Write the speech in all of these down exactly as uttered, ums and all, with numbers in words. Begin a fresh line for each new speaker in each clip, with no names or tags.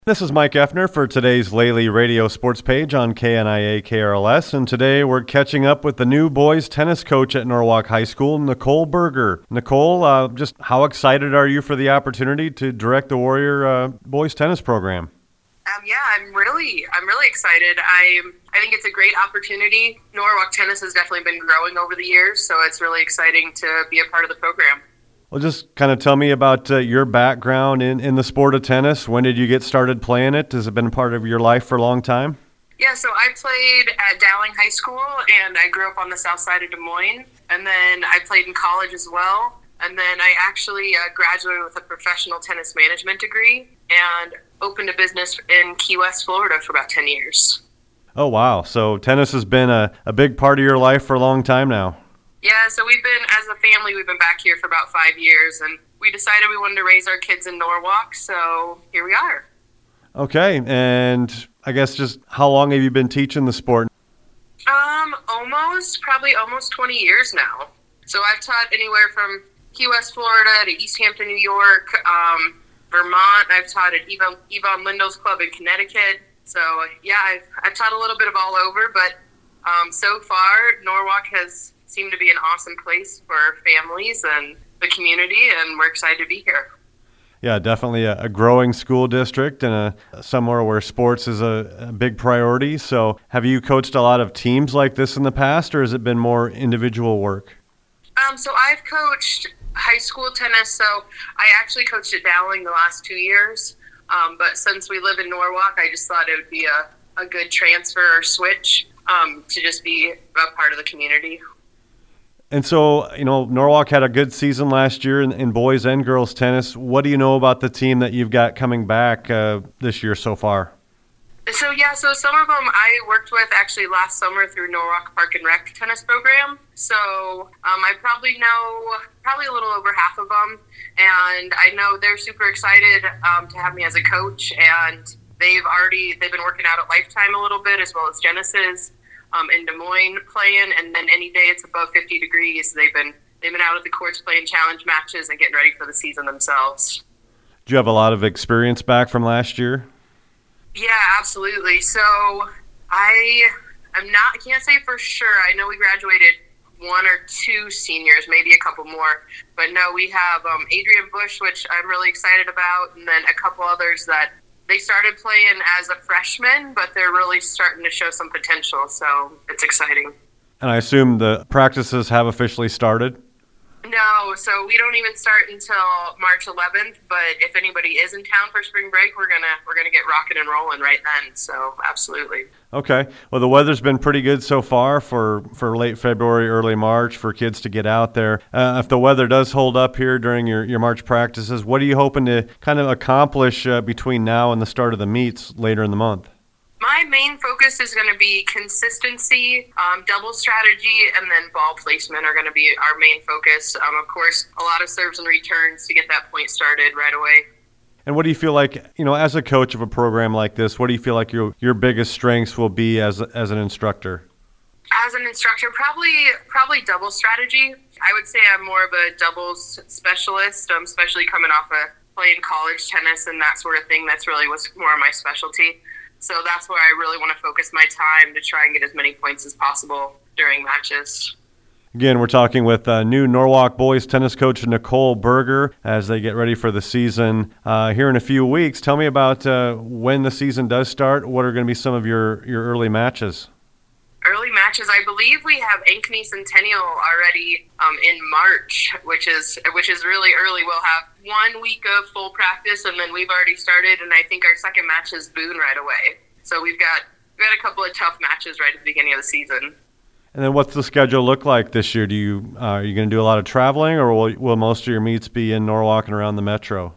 This is Mike Effner for today's Lely Radio Sports page on K N I A K R L S, and today we're catching up with the new boys tennis coach at Norwalk High School, Nicole Berger. Nicole, uh, just how excited are you for the opportunity to direct the Warrior uh, boys tennis program?
Um, yeah, I'm really, I'm really excited. I, I think it's a great opportunity. Norwalk tennis has definitely been growing over the years, so it's really exciting to be a part of the program.
Well, just kind of tell me about uh, your background in, in the sport of tennis. When did you get started playing it? Has it been part of your life for a long time?
Yeah, so I played at Dowling High School, and I grew up on the south side of Des Moines. And then I played in college as well. And then I actually uh, graduated with a professional tennis management degree and opened a business in Key West, Florida for about ten years.
Oh, wow. So tennis has been a, a big part of your life for a long time now.
Yeah, so we've been, as a family, we've been back here for about five years, and we decided we wanted to raise our kids in Norwalk, so here we are.
Okay, and I guess just how long have you been teaching the sport?
Um, almost, probably almost twenty years now. So I've taught anywhere from Key West, Florida to East Hampton, New York, um, Vermont. I've taught at Yvonne, Yvonne Lindell's Club in Connecticut. So, yeah, I've, I've taught a little bit of all over, but um, so far, Norwalk has seem to be an awesome place for families and the community, and we're excited to be here.
Yeah, definitely a, a growing school district and a, somewhere where sports is a, a big priority. So have you coached a lot of teams like this in the past, or has it been more individual work?
Um, so I've coached high school tennis, so I actually coached at Dowling the last two years. Um, but since we live in Norwalk, I just thought it would be a, a good transfer or switch um, to just be a part of the community.
And so, you know, Norwalk had a good season last year in, in boys and girls tennis. What do you know about the team that you've got coming back uh, this year so far?
So, yeah, so some of them I worked with actually last summer through Norwalk Park and Rec tennis program. So um, I probably know probably a little over half of them. And I know they're super excited um, to have me as a coach. And they've already, they've been working out at Lifetime a little bit as well as Genesis. Um, in Des Moines playing, and then any day it's above fifty degrees, they've been they've been out at the courts playing challenge matches and getting ready for the season themselves.
Do you have a lot of experience back from last year?
Yeah, absolutely. So I I'm not I can't say for sure. I know we graduated one or two seniors, maybe a couple more, but no, we have um, Adrian Bush, which I'm really excited about, and then a couple others that they started playing as a freshman, but they're really starting to show some potential, so it's exciting.
And I assume the practices have officially started?
No, so we don't even start until March eleventh, but if anybody is in town for spring break, we're gonna we're gonna get rocking and rolling right then, so absolutely.
Okay. Well, the weather's been pretty good so far for, for late February, early March for kids to get out there. Uh, if the weather does hold up here during your, your March practices, what are you hoping to kind of accomplish uh, between now and the start of the meets later in the month?
My main focus is going to be consistency, um, double strategy, and then ball placement are going to be our main focus. Um, of course, a lot of serves and returns to get that point started right away.
And what do you feel like, you know, as a coach of a program like this, what do you feel like your your biggest strengths will be as as an instructor?
As an instructor, probably probably double strategy. I would say I'm more of a doubles specialist, um, especially coming off of playing college tennis and that sort of thing. That's really what's more of my specialty. So that's where I really want to focus my time to try and get as many points as possible during matches.
Again, we're talking with uh, new Norwalk boys tennis coach Nicole Berger as they get ready for the season uh, here in a few weeks. Tell me about uh, when the season does start. What are going to be some of your, your early matches?
Early matches, I believe we have Ankeny Centennial already um, in March, which is which is really early. We'll have one week of full practice, and then we've already started, and I think our second match is Boone right away. So we've got we've got a couple of tough matches right at the beginning of the season.
And then what's the schedule look like this year? Do you uh, are you going to do a lot of traveling, or will, will most of your meets be in Norwalk and around the metro?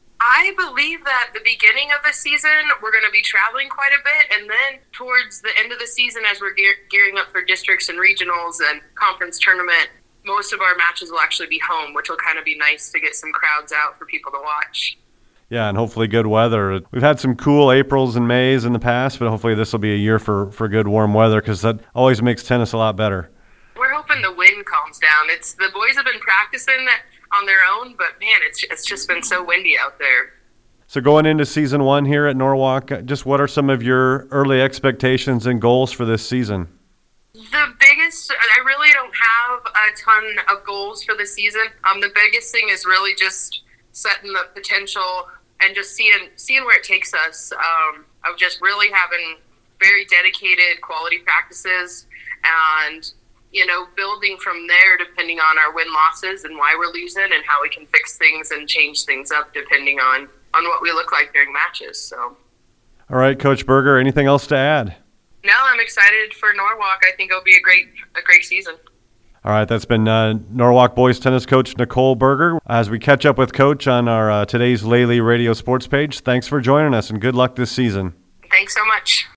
I believe that the beginning of the season, we're going to be traveling quite a bit, and then towards the end of the season, as we're gear- gearing up for districts and regionals and conference tournament, most of our matches will actually be home, which will kind of be nice to get some crowds out for people to watch.
Yeah, and hopefully good weather. We've had some cool Aprils and Mays in the past, but hopefully this will be a year for, for good warm weather because that always makes tennis a lot better.
We're hoping the wind calms down. It's the boys have been practicing on their own, but man, it's it's just been so windy out there.
So going into season one here at Norwalk, just what are some of your early expectations and goals for this season?
The biggest, I really don't have a ton of goals for the season. Um, the biggest thing is really just setting the potential and just seeing seeing where it takes us. Um, of just really having very dedicated quality practices and, you know, building from there depending on our win-losses and why we're losing and how we can fix things and change things up depending on, on what we look like during matches. So,
all right, Coach Berger, anything else to add?
No, I'm excited for Norwalk. I think it'll be a great a great season.
All right, that's been uh, Norwalk boys tennis coach Nicole Berger. As we catch up with Coach on our uh, today's Lely Radio Sports page, thanks for joining us and good luck this season.
Thanks so much.